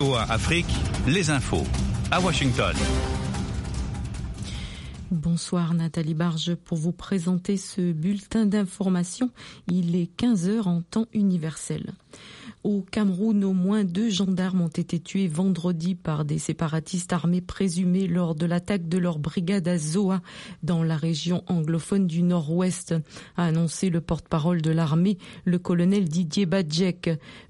VOA Afrique, les infos, à Washington. Bonsoir Nathalie Barge pour vous présenter ce bulletin d'information. Il est 15h en temps universel. Au Cameroun, au moins 2 gendarmes ont été tués vendredi par des séparatistes armés présumés lors de l'attaque de leur brigade à Zoa, dans la région anglophone du Nord-Ouest, a annoncé le porte-parole de l'armée, le colonel Didier Badjek.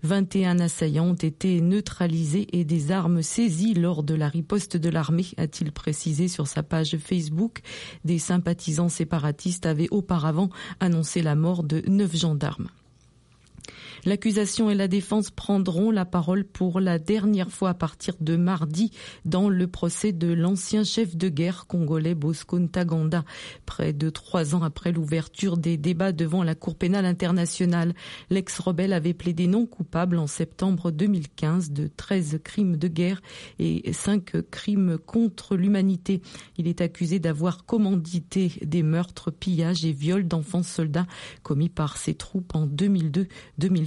21 assaillants ont été neutralisés et des armes saisies lors de la riposte de l'armée, a-t-il précisé sur sa page Facebook. Des sympathisants séparatistes avaient auparavant annoncé la mort de 9 gendarmes. L'accusation et la défense prendront la parole pour la dernière fois à partir de mardi dans le procès de l'ancien chef de guerre congolais Bosco Ntaganda, près de 3 ans après l'ouverture des débats devant la Cour pénale internationale. L'ex-rebelle avait plaidé non coupable en septembre 2015 de 13 crimes de guerre et 5 crimes contre l'humanité. Il est accusé d'avoir commandité des meurtres, pillages et viols d'enfants soldats commis par ses troupes en 2002-2003.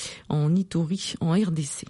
En Ituri, en RDC.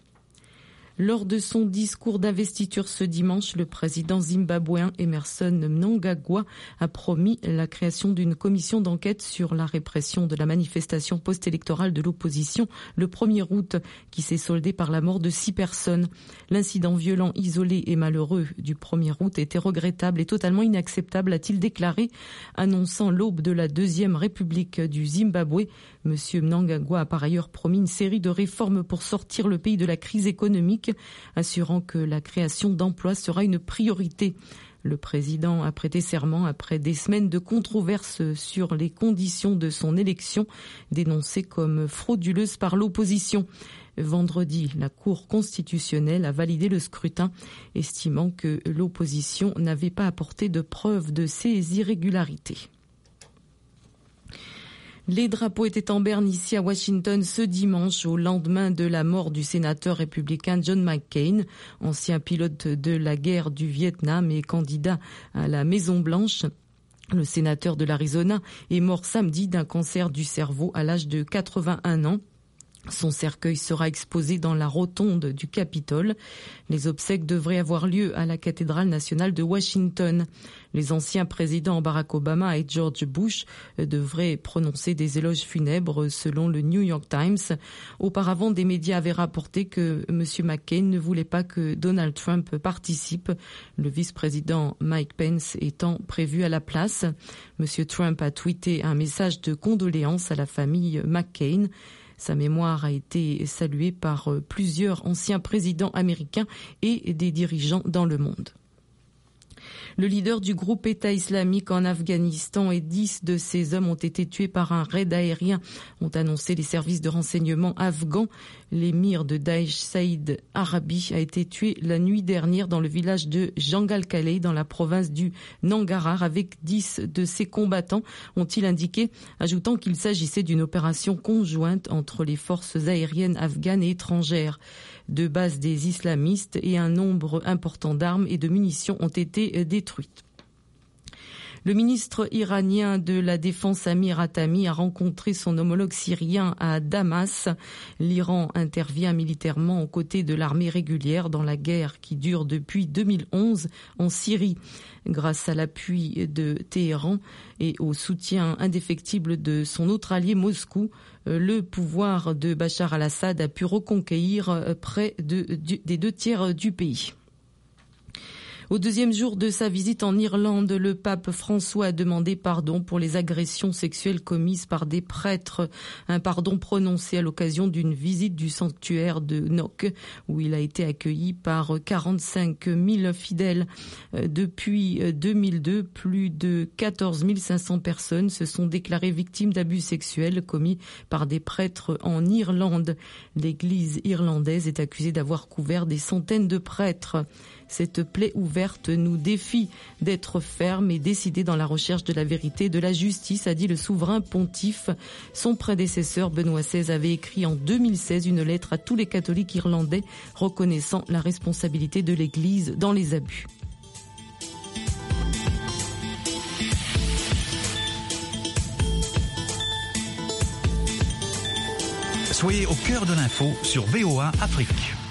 Lors de son discours d'investiture ce dimanche, le président zimbabwéen Emmerson Mnangagwa a promis la création d'une commission d'enquête sur la répression de la manifestation post-électorale de l'opposition le 1er août, qui s'est soldée par la mort de 6 personnes. L'incident violent, isolé et malheureux du 1er août était regrettable et totalement inacceptable, a-t-il déclaré, annonçant l'aube de la deuxième république du Zimbabwe. Monsieur Mnangagwa a par ailleurs promis une série de réformes pour sortir le pays de la crise économique, assurant que la création d'emplois sera une priorité. Le président a prêté serment après des semaines de controverses sur les conditions de son élection, dénoncées comme frauduleuses par l'opposition. Vendredi, la Cour constitutionnelle a validé le scrutin, estimant que l'opposition n'avait pas apporté de preuves de ces irrégularités. Les drapeaux étaient en berne ici à Washington ce dimanche au lendemain de la mort du sénateur républicain John McCain, ancien pilote de la guerre du Vietnam et candidat à la Maison-Blanche. Le sénateur de l'Arizona est mort samedi d'un cancer du cerveau à l'âge de 81 ans. Son cercueil sera exposé dans la rotonde du Capitole. Les obsèques devraient avoir lieu à la cathédrale nationale de Washington. Les anciens présidents Barack Obama et George Bush devraient prononcer des éloges funèbres selon le New York Times. Auparavant, des médias avaient rapporté que M. McCain ne voulait pas que Donald Trump participe, le vice-président Mike Pence étant prévu à la place. M. Trump a tweeté un message de condoléances à la famille McCain. Sa mémoire a été saluée par plusieurs anciens présidents américains et des dirigeants dans le monde. Le leader du groupe État islamique en Afghanistan et 10 de ses hommes ont été tués par un raid aérien, ont annoncé les services de renseignement afghans. L'émir de Daesh, Saïd Arabi, a été tué la nuit dernière dans le village de Jangal-Kalei, dans la province du Nangarhar, avec 10 de ses combattants, ont-ils indiqué, ajoutant qu'il s'agissait d'une opération conjointe entre les forces aériennes afghanes et étrangères. 2 bases des islamistes et un nombre important d'armes et de munitions ont été détruites. Le ministre iranien de la Défense Amir Hatami a rencontré son homologue syrien à Damas. L'Iran intervient militairement aux côtés de l'armée régulière dans la guerre qui dure depuis 2011 en Syrie. Grâce à l'appui de Téhéran et au soutien indéfectible de son autre allié Moscou, le pouvoir de Bachar al-Assad a pu reconquérir près des 2 tiers du pays. Au 2e jour de sa visite en Irlande, le pape François a demandé pardon pour les agressions sexuelles commises par des prêtres. Un pardon prononcé à l'occasion d'une visite du sanctuaire de Knock, où il a été accueilli par 45 000 fidèles. Depuis 2002, plus de 14 500 personnes se sont déclarées victimes d'abus sexuels commis par des prêtres en Irlande. L'Église irlandaise est accusée d'avoir couvert des centaines de prêtres. Cette plaie ouverte nous défie d'être fermes et décidés dans la recherche de la vérité et de la justice, a dit le souverain pontife. Son prédécesseur Benoît XVI avait écrit en 2016 une lettre à tous les catholiques irlandais reconnaissant la responsabilité de l'Église dans les abus. Soyez au cœur de l'info sur VOA Afrique.